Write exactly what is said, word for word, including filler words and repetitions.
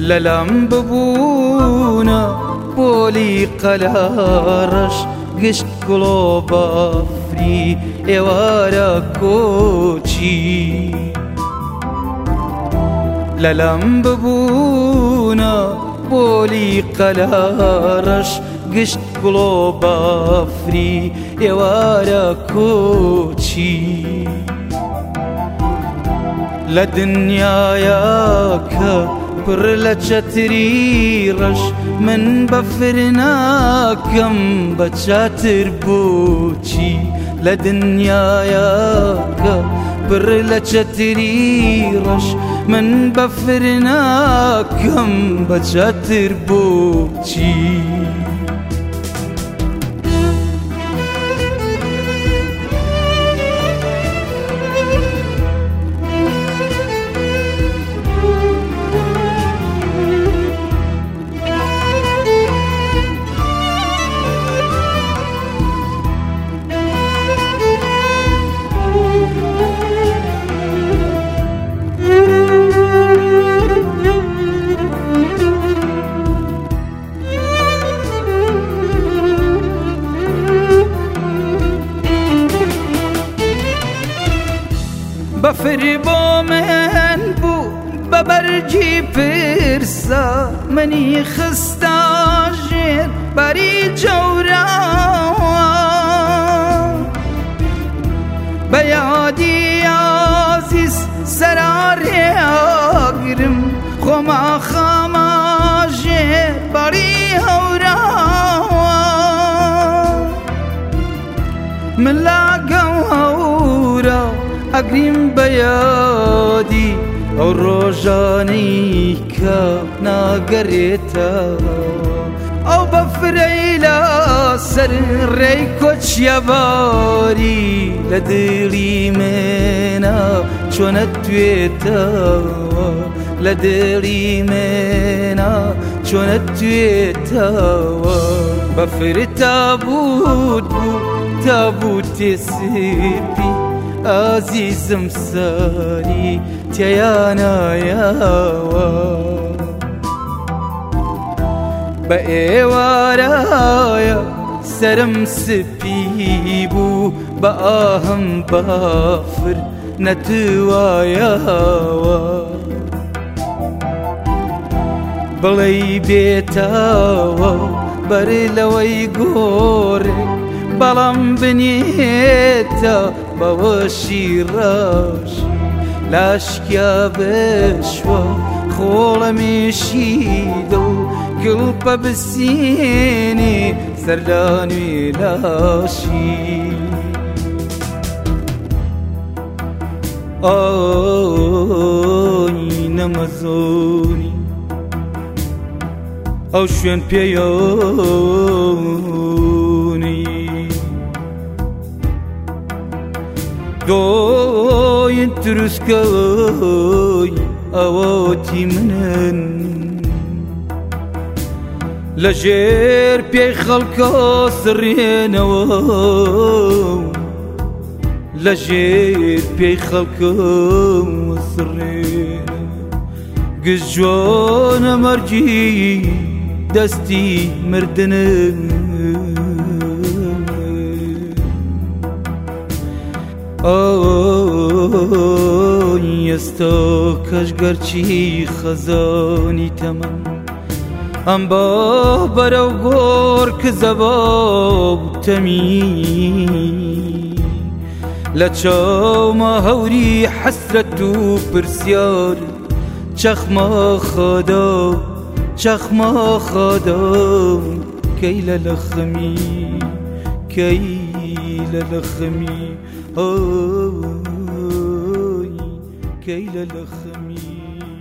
لەلام ببوونە بۆلی قەلارەش گشت گوڵۆ بافری ئێوارە کۆچی لەلام ببوونە بۆلی قەلارەش گشت گوڵۆ بافری ئێوارە کۆچی لە دنیاە کە پڕ لە چەتری ڕەش من بەفر ناکەم بە چاتر بۆچی لە دنیاە کە پڕ لە چەتری ڕەش من بەفر ناکەم بە چاتر بۆچی بەفری بۆ من بوو بە بەرگی پرسە منی خستە ژێر بەری جەوراوە بە یادی عەزیز سەرارێگرم خۆما خەمە ژێر بەری هەوراوە من لاگەم هەورە ئەگریم بە یادی ئەو ڕۆژانەی کە ناگەڕێتەوە ئەو بەفرەی لە سەر ڕێی کۆچیەباری لە دڵی منە چۆنە توێتەوە لە دڵی منە چۆنە توێتەوە بەفر تابوت بوو تابوت تێسپی ئازیزم ساری تێیانایەوە بە ئێوارایە سەرم سپی بوو بە ئاهەم بافر نەتوایەوە بڵێ بێتەوە بەر لەوەی گۆڕێک بەڵام بنێتە بەوەشی ڕەشی لاشکیا بشوە خۆڵەمێشی دڵ گڵپە بسێنێ سەردانوی لاشی ئای نەمەزۆنی ئەو شوێن پێیۆنی دۆین تروسکەی ئەوەتی منن لە ژێر پێی خەڵکە سڕێنەوە لە ژێر پێی خەڵکە سڕێنەوە گشت جوانە مەرجی دەستی مردنم ئەی ئێستا کەژگەرچی خەزانی تەمەن ئەم با بەرەو گۆڕ کە زەباب تەمی لە چاومە هەوری حەسرەت و پرسیار چەخمە خەدا چەخمە خەدا کەی لە لەخەمی کەی لە لەخەمی ئەی کەی لە لەخەمی